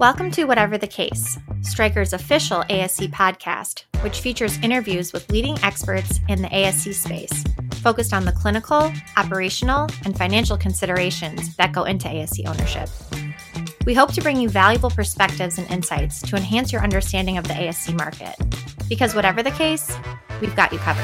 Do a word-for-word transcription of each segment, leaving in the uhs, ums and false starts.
Welcome to Whatever the Case, Stryker's official A S C podcast, which features interviews with leading experts in the A S C space, focused on the clinical, operational, and financial considerations that go into A S C ownership. We hope to bring you valuable perspectives and insights to enhance your understanding of the A S C market. Because whatever the case, we've got you covered.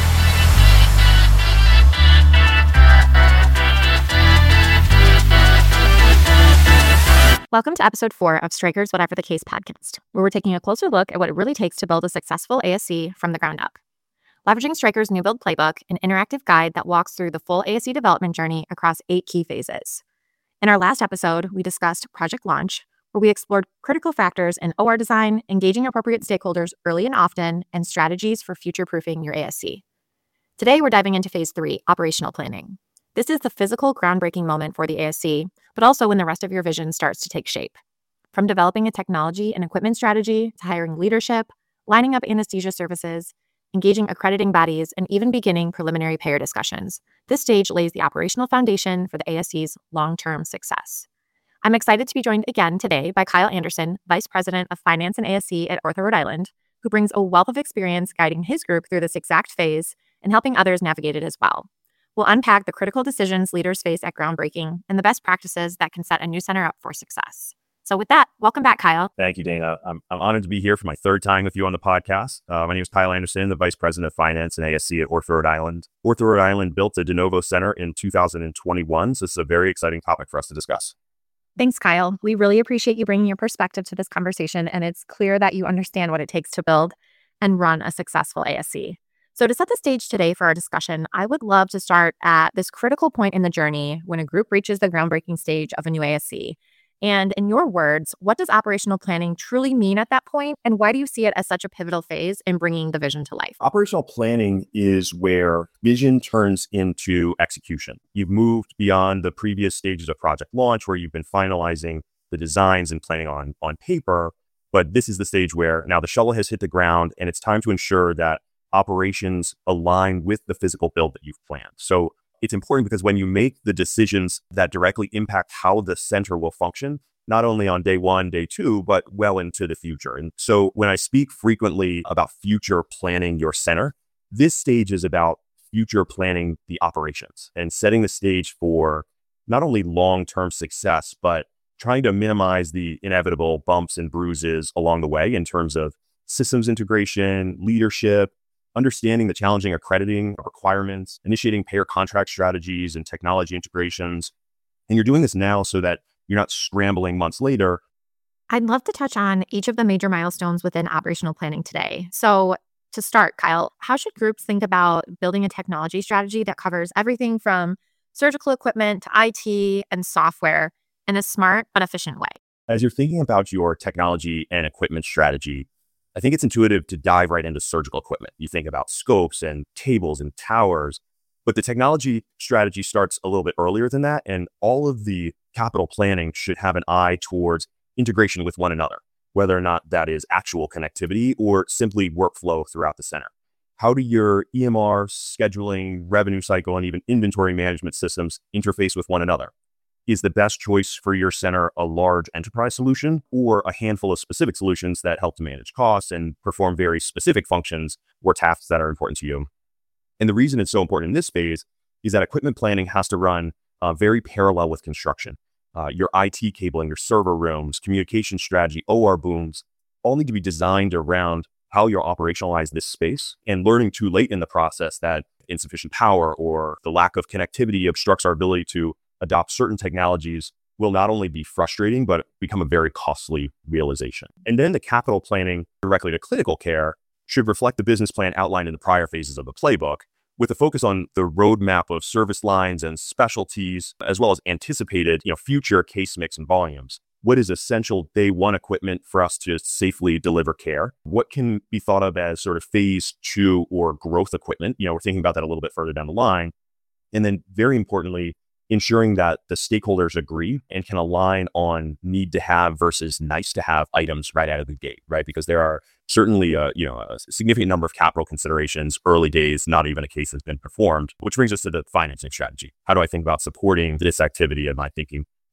Welcome to episode four of Stryker's Whatever the Case podcast, where we're taking a closer look at what it really takes to build a successful A S C from the ground up. Leveraging Stryker's new build playbook, an interactive guide that walks through the full A S C development journey across eight key phases. In our last episode, we discussed Project Launch, where we explored critical factors in O R design, engaging appropriate stakeholders early and often, and strategies for future-proofing your A S C. Today, we're diving into phase three, operational planning. This is the physical groundbreaking moment for the A S C, but also when the rest of your vision starts to take shape. From developing a technology and equipment strategy to hiring leadership, lining up anesthesia services, engaging accrediting bodies, and even beginning preliminary payer discussions, this stage lays the operational foundation for the A S C's long-term success. I'm excited to be joined again today by Kyle Anderson, Vice President of Finance and A S C at Ortho Rhode Island, who brings a wealth of experience guiding his group through this exact phase and helping others navigate it as well. We'll unpack the critical decisions leaders face at groundbreaking and the best practices that can set a new center up for success. So with that, welcome back, Kyle. Thank you, Dana. I'm, I'm honored to be here for my third time with you on the podcast. Uh, my name is Kyle Anderson, the Vice President of Finance and A S C at Ortho Rhode Island. Ortho Rhode Island built a de novo center in two thousand twenty-one, so this is a very exciting topic for us to discuss. Thanks, Kyle. We really appreciate you bringing your perspective to this conversation, and it's clear that you understand what it takes to build and run a successful A S C. So to set the stage today for our discussion, I would love to start at this critical point in the journey when a group reaches the groundbreaking stage of a new A S C. And in your words, what does operational planning truly mean at that point? And why do you see it as such a pivotal phase in bringing the vision to life? Operational planning is where vision turns into execution. You've moved beyond the previous stages of Project Launch, where you've been finalizing the designs and planning on, on paper. But this is the stage where now the shovel has hit the ground and it's time to ensure that operations align with the physical build that you've planned. So it's important because when you make the decisions that directly impact how the center will function, not only on day one, day two, but well into the future. And so when I speak frequently about future planning your center, this stage is about future planning the operations and setting the stage for not only long-term success, but trying to minimize the inevitable bumps and bruises along the way in terms of systems integration, leadership, understanding the challenging accrediting requirements, initiating payer contract strategies and technology integrations. And you're doing this now so that you're not scrambling months later. I'd love to touch on each of the major milestones within operational planning today. So to start, Kyle, how should groups think about building a technology strategy that covers everything from surgical equipment to I T and software in a smart but efficient way? As you're thinking about your technology and equipment strategy, I think it's intuitive to dive right into surgical equipment. You think about scopes and tables and towers, but the technology strategy starts a little bit earlier than that. And all of the capital planning should have an eye towards integration with one another, whether or not that is actual connectivity or simply workflow throughout the center. How do your E M R, scheduling, revenue cycle, and even inventory management systems interface with one another? Is the best choice for your center a large enterprise solution or a handful of specific solutions that help to manage costs and perform very specific functions or tasks that are important to you? And the reason it's so important in this phase is that equipment planning has to run uh, very parallel with construction. Uh, your I T cabling, your server rooms, communication strategy, O R booms, all need to be designed around how you'll operationalize this space, and learning too late in the process that insufficient power or the lack of connectivity obstructs our ability to adopt certain technologies will not only be frustrating, but become a very costly realization. And then the capital planning directly to clinical care should reflect the business plan outlined in the prior phases of the playbook, with a focus on the roadmap of service lines and specialties, as well as anticipated, you know, future case mix and volumes. What is essential day one equipment for us to safely deliver care? What can be thought of as sort of phase two or growth equipment? You know, we're thinking about that a little bit further down the line. And then very importantly, ensuring that the stakeholders agree and can align on need to have versus nice to have items right out of the gate, right? Because there are certainly a, you know, a significant number of capital considerations, early days, not even a case has been performed, which brings us to the financing strategy. How do I think about supporting this activity in my thinking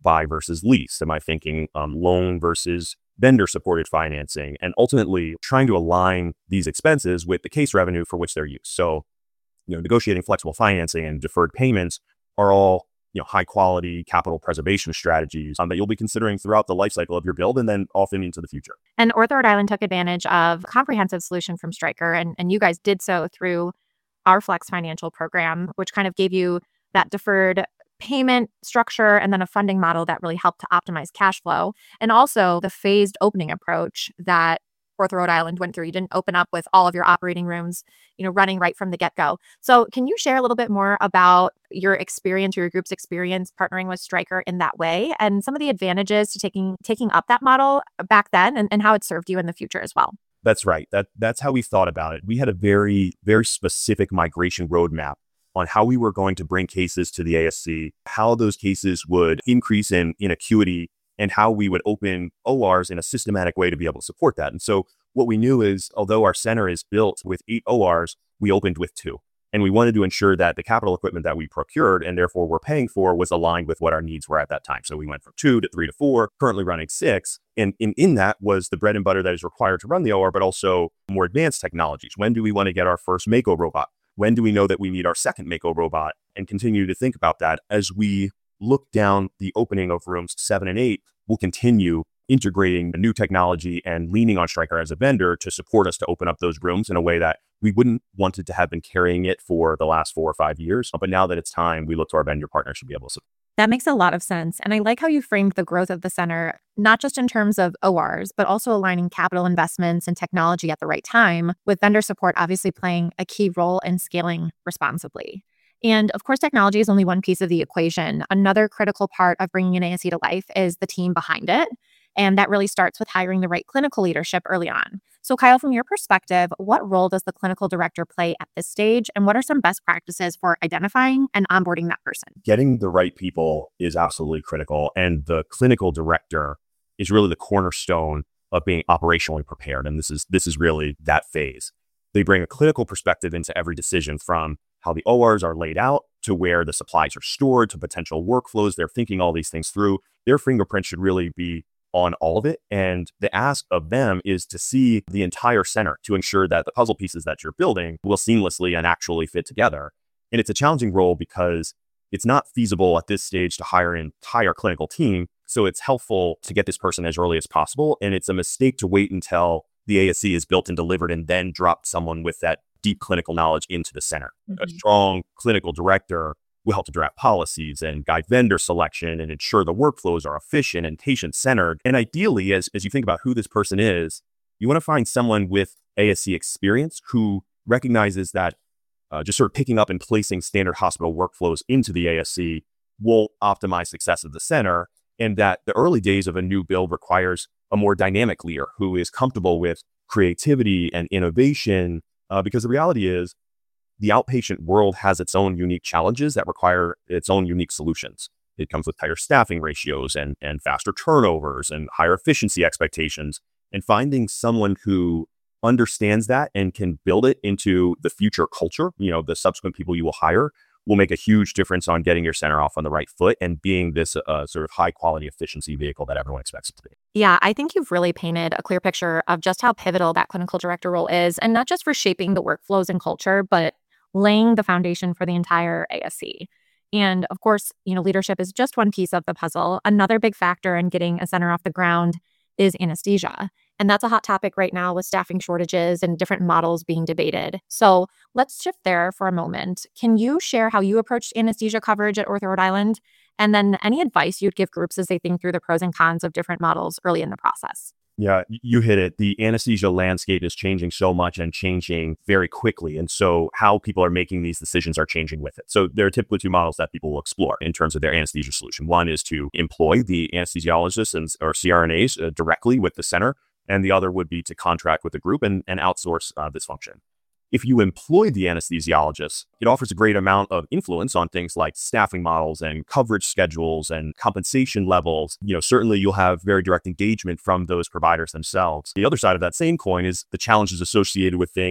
buy versus lease? Am I thinking um, loan versus vendor supported financing? And ultimately trying to align these expenses with the case revenue for which they're used. So, you know, negotiating flexible financing and deferred payments are all, you know, high quality capital preservation strategies um, that you'll be considering throughout the life cycle of your build and then often into the future. And Ortho Rhode Island took advantage of a comprehensive solution from Stryker, and, and you guys did so through our Flex Financial program, which kind of gave you that deferred payment structure and then a funding model that really helped to optimize cash flow. And also the phased opening approach that Ortho Rhode Island went through. You didn't open up with all of your operating rooms, you know, running right from the get-go. So can you share a little bit more about your experience or your group's experience partnering with Stryker in that way and some of the advantages to taking taking up that model back then and, and how it served you in the future as well? That's right. That that's how we thought about it. We had a very, very specific migration roadmap on how we were going to bring cases to the A S C, how those cases would increase in, in acuity, and how we would open O Rs in a systematic way to be able to support that. And so what we knew is, although our center is built with eight O Rs, we opened with two. And we wanted to ensure that the capital equipment that we procured and therefore we're paying for was aligned with what our needs were at that time. So we went from two to three to four, currently running six. And in, in that was the bread and butter that is required to run the O R, but also more advanced technologies. When do we want to get our first Mako robot? When do we know that we need our second Mako robot? And continue to think about that as we look down the opening of rooms seven and eight. We'll continue integrating new technology and leaning on Stryker as a vendor to support us to open up those rooms in a way that we wouldn't want it to have been carrying it for the last four or five years. But now that it's time, we look to our vendor partners to be able to support. That makes a lot of sense. And I like how you framed the growth of the center, not just in terms of O Rs, but also aligning capital investments and technology at the right time, with vendor support obviously playing a key role in scaling responsibly. And of course, technology is only one piece of the equation. Another critical part of bringing an A S C to life is the team behind it. And that really starts with hiring the right clinical leadership early on. So Kyle, from your perspective, what role does the clinical director play at this stage? And what are some best practices for identifying and onboarding that person? Getting the right people is absolutely critical. And the clinical director is really the cornerstone of being operationally prepared. And this is this is really that phase. They bring a clinical perspective into every decision, from how the O Rs are laid out to where the supplies are stored to potential workflows. They're thinking all these things through. Their fingerprint should really be on all of it. And the ask of them is to see the entire center to ensure that the puzzle pieces that you're building will seamlessly and actually fit together. And it's a challenging role because it's not feasible at this stage to hire an entire clinical team. So it's helpful to get this person as early as possible. And it's a mistake to wait until the A S C is built and delivered and then drop someone with that deep clinical knowledge into the center. Mm-hmm. A strong clinical director will help to draft policies and guide vendor selection and ensure the workflows are efficient and patient-centered. And ideally, as, as you think about who this person is, you want to find someone with A S C experience who recognizes that uh, just sort of picking up and placing standard hospital workflows into the A S C will optimize success of the center, and that the early days of a new build requires a more dynamic leader who is comfortable with creativity and innovation, uh, because the reality is, the outpatient world has its own unique challenges that require its own unique solutions. It comes with tighter staffing ratios and, and faster turnovers and higher efficiency expectations. And finding someone who understands that and can build it into the future culture, you know, the subsequent people you will hire, will make a huge difference on getting your center off on the right foot and being this uh, sort of high quality efficiency vehicle that everyone expects it to be. Yeah, I think you've really painted a clear picture of just how pivotal that clinical director role is, and not just for shaping the workflows and culture, but laying the foundation for the entire A S C. And of course, you know, leadership is just one piece of the puzzle. Another big factor in getting a center off the ground is anesthesia. And that's a hot topic right now with staffing shortages and different models being debated. So let's shift there for a moment. Can you share how you approached anesthesia coverage at Ortho Rhode Island? And then any advice you'd give groups as they think through the pros and cons of different models early in the process? Yeah, you hit it. The anesthesia landscape is changing so much and changing very quickly. And so how people are making these decisions are changing with it. So there are typically two models that people will explore in terms of their anesthesia solution. One is to employ the anesthesiologists and or C R N As uh, directly with the center. And the other would be to contract with the group and, and outsource uh, this function. If you employ the anesthesiologist, it offers a great amount of influence on things like staffing models and coverage schedules and compensation levels. You know, certainly you'll have very direct engagement from those providers themselves. The other side of that same coin is the challenges associated with things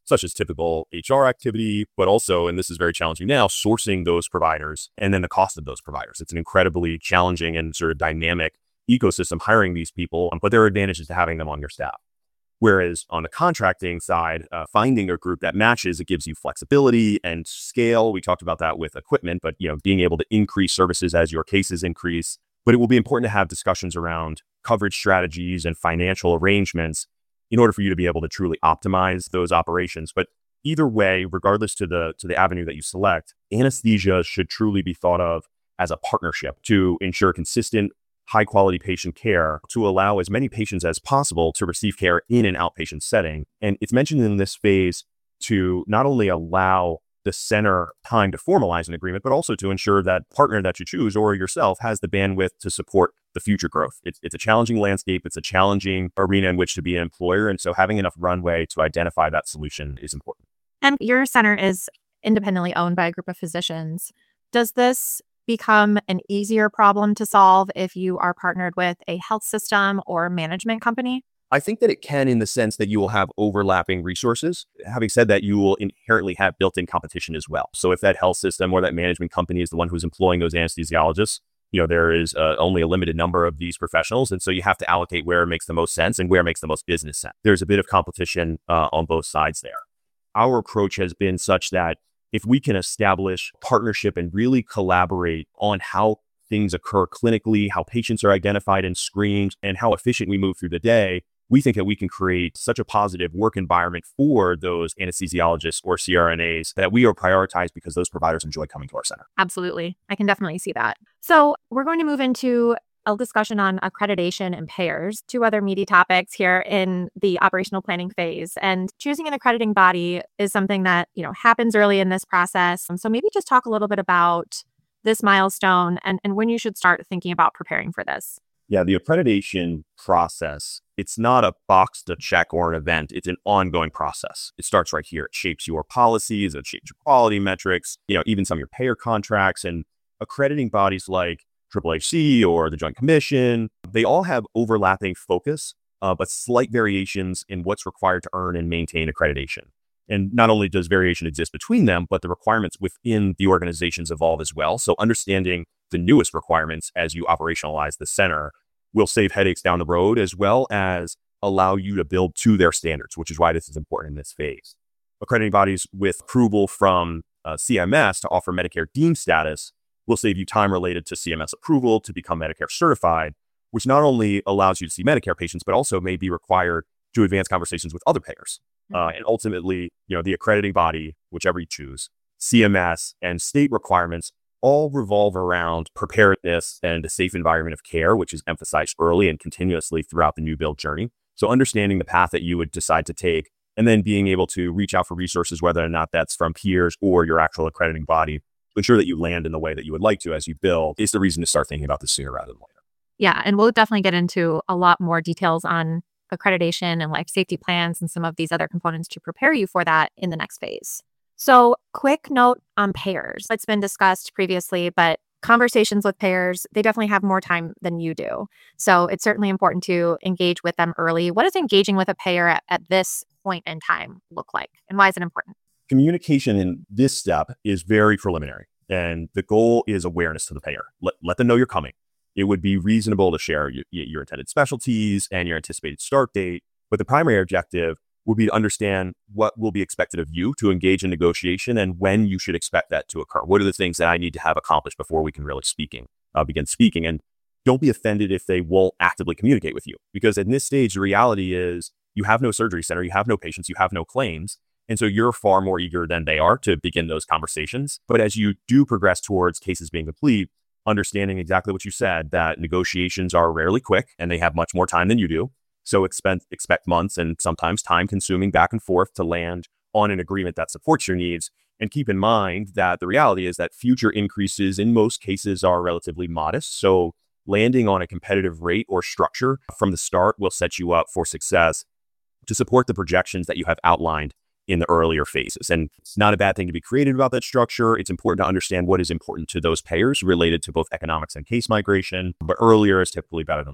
such as typical H R activity, but also, and this is very challenging now, sourcing those providers and then the cost of those providers. It's an incredibly challenging and sort of dynamic ecosystem hiring these people, but there are advantages to having them on your staff. Whereas on the contracting side, uh, finding a group that matches, it gives you flexibility and scale. We talked about that with equipment, but you know, being able to increase services as your cases increase. But it will be important to have discussions around coverage strategies and financial arrangements in order for you to be able to truly optimize those operations. But either way, regardless to the to the avenue that you select, anesthesia should truly be thought of as a partnership to ensure consistent, high quality patient care, to allow as many patients as possible to receive care in an outpatient setting. And it's mentioned in this phase to not only allow the center time to formalize an agreement, but also to ensure that partner that you choose or yourself has the bandwidth to support the future growth. It's, it's a challenging landscape. It's a challenging arena in which to be an employer. And so having enough runway to identify that solution is important. And your center is independently owned by a group of physicians. Does this become an easier problem to solve if you are partnered with a health system or management company? I think that it can, in the sense that you will have overlapping resources. Having said that, you will inherently have built-in competition as well. So if that health system or that management company is the one who's employing those anesthesiologists, you know, there is uh, only a limited number of these professionals. And so you have to allocate where it makes the most sense and where it makes the most business sense. There's a bit of competition uh, on both sides there. Our approach has been such that if we can establish partnership and really collaborate on how things occur clinically, how patients are identified and screened, and how efficient we move through the day, we think that we can create such a positive work environment for those anesthesiologists or C R N As that we are prioritized because those providers enjoy coming to our center. Absolutely. I can definitely see that. So we're going to move into a discussion on accreditation and payers, two other meaty topics here in the operational planning phase. And choosing an accrediting body is something that, you know, happens early in this process. And so maybe just talk a little bit about this milestone and, and when you should start thinking about preparing for this. Yeah, the accreditation process, it's not a box to check or an event. It's an ongoing process. It starts right here. It shapes your policies, it shapes your quality metrics, you know, even some of your payer contracts. And accrediting bodies like Triple H C or the Joint Commission, they all have overlapping focus, uh, but slight variations in what's required to earn and maintain accreditation. And not only does variation exist between them, but the requirements within the organizations evolve as well. So understanding the newest requirements as you operationalize the center will save headaches down the road, as well as allow you to build to their standards, which is why this is important in this phase. Accrediting bodies with approval from uh, C M S to offer Medicare deemed status will save you time related to C M S approval to become Medicare certified, which not only allows you to see Medicare patients, but also may be required to advance conversations with other payers. Uh, and ultimately, you know, the accrediting body, whichever you choose, C M S and state requirements all revolve around preparedness and a safe environment of care, which is emphasized early and continuously throughout the new build journey. So understanding the path that you would decide to take and then being able to reach out for resources, whether or not that's from peers or your actual accrediting body, to ensure that you land in the way that you would like to as you build, is the reason to start thinking about this sooner rather than later. Yeah, and we'll definitely get into a lot more details on accreditation and life safety plans and some of these other components to prepare you for that in the next phase. So quick note on payers. It's been discussed previously, but conversations with payers, they definitely have more time than you do. So it's certainly important to engage with them early. What does engaging with a payer at, at this point in time look like? And why is it important? Communication in this step is very preliminary. And the goal is awareness to the payer. Let, let them know you're coming. It would be reasonable to share your, your intended specialties and your anticipated start date. But the primary objective would be to understand what will be expected of you to engage in negotiation and when you should expect that to occur. What are the things that I need to have accomplished before we can really speaking, uh, begin speaking? And don't be offended if they won't actively communicate with you. Because in this stage, the reality is you have no surgery center, you have no patients, you have no claims. And so you're far more eager than they are to begin those conversations. But as you do progress towards cases being complete, understanding exactly what you said, that negotiations are rarely quick and they have much more time than you do. So expect, expect months and sometimes time consuming back and forth to land on an agreement that supports your needs. And keep in mind that the reality is that future increases in most cases are relatively modest. So landing on a competitive rate or structure from the start will set you up for success to support the projections that you have outlined in the earlier phases. And it's not a bad thing to be creative about that structure. It's important to understand what is important to those payers related to both economics and case migration, but earlier is typically better than later.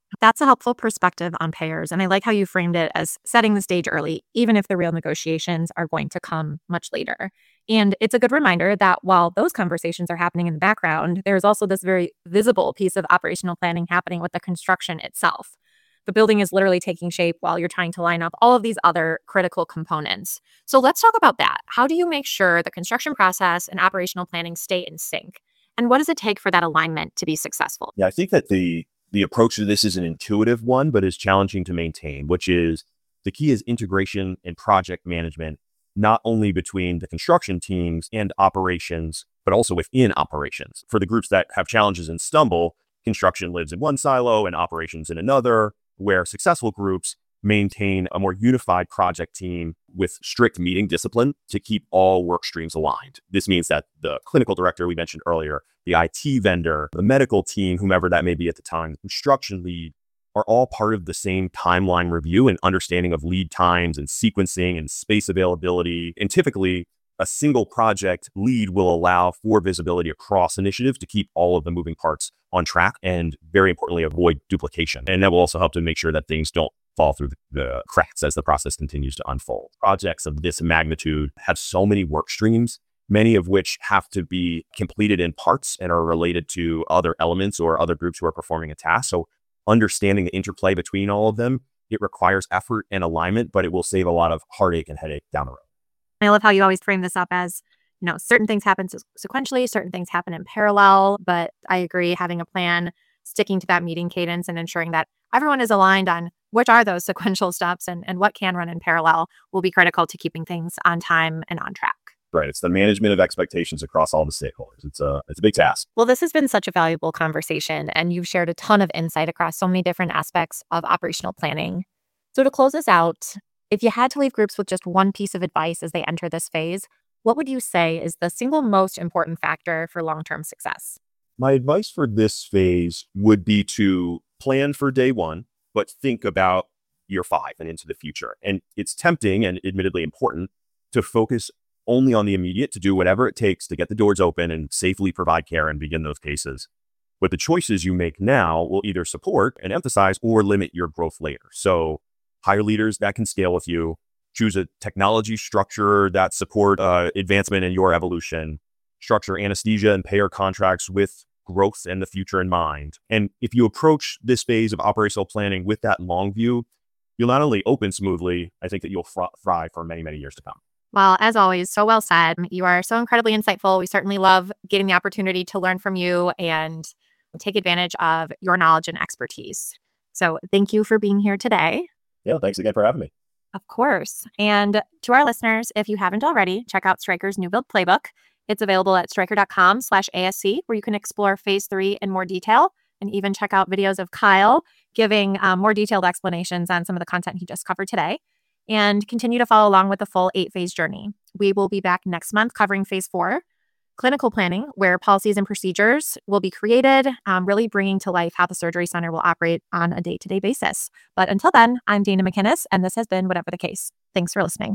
That's a helpful perspective on payers. And I like how you framed it as setting the stage early, even if the real negotiations are going to come much later. And it's a good reminder that while those conversations are happening in the background, there's also this very visible piece of operational planning happening with the construction itself. The building is literally taking shape while you're trying to line up all of these other critical components. So let's talk about that. How do you make sure the construction process and operational planning stay in sync? And what does it take for that alignment to be successful? Yeah, I think that the the approach to this is an intuitive one, but is challenging to maintain, which is the key is integration and project management, not only between the construction teams and operations, but also within operations. For the groups that have challenges and stumble, construction lives in one silo and operations in another, where successful groups maintain a more unified project team with strict meeting discipline to keep all work streams aligned. This means that the clinical director we mentioned earlier, the I T vendor, the medical team, whomever that may be at the time, the construction lead, are all part of the same timeline review and understanding of lead times and sequencing and space availability. And typically, a single project lead will allow for visibility across initiatives to keep all of the moving parts on track and, very importantly, avoid duplication. And that will also help to make sure that things don't fall through the cracks as the process continues to unfold. Projects of this magnitude have so many work streams, many of which have to be completed in parts and are related to other elements or other groups who are performing a task. So understanding the interplay between all of them, it requires effort and alignment, but it will save a lot of heartache and headache down the road. I love how you always frame this up as, you know, certain things happen sequentially, certain things happen in parallel, but I agree, having a plan, sticking to that meeting cadence and ensuring that everyone is aligned on which are those sequential steps and, and what can run in parallel will be critical to keeping things on time and on track. Right. It's the management of expectations across all the stakeholders. It's a, it's a big task. Well, this has been such a valuable conversation, and you've shared a ton of insight across so many different aspects of operational planning. So to close us out, if you had to leave groups with just one piece of advice as they enter this phase, what would you say is the single most important factor for long-term success? My advice for this phase would be to plan for day one, but think about year five and into the future. And it's tempting and admittedly important to focus only on the immediate, to do whatever it takes to get the doors open and safely provide care and begin those cases. But the choices you make now will either support and emphasize or limit your growth later. So hire leaders that can scale with you, choose a technology structure that support uh, advancement in your evolution, structure anesthesia and payer contracts with growth and the future in mind. And if you approach this phase of operational planning with that long view, you'll not only open smoothly, I think that you'll fr- thrive for many, many years to come. Well, as always, so well said. You are so incredibly insightful. We certainly love getting the opportunity to learn from you and take advantage of your knowledge and expertise. So thank you for being here today. Yeah, thanks again for having me. Of course. And to our listeners, if you haven't already, check out Stryker's New Build Playbook. It's available at stryker.com slash ASC, where you can explore phase three in more detail and even check out videos of Kyle giving um, more detailed explanations on some of the content he just covered today, and continue to follow along with the full eight-phase journey. We will be back next month covering phase four, clinical planning, where policies and procedures will be created, um, really bringing to life how the surgery center will operate on a day-to-day basis. But until then, I'm Dana McInnes, and this has been Whatever the Case. Thanks for listening.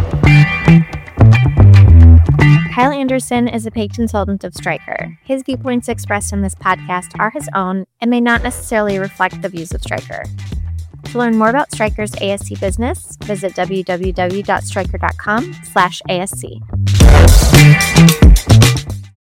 Kyle Anderson is a paid consultant of Stryker. His viewpoints expressed in this podcast are his own and may not necessarily reflect the views of Stryker. To learn more about Stryker's A S C business, visit w w w dot stryker dot com slash A S C.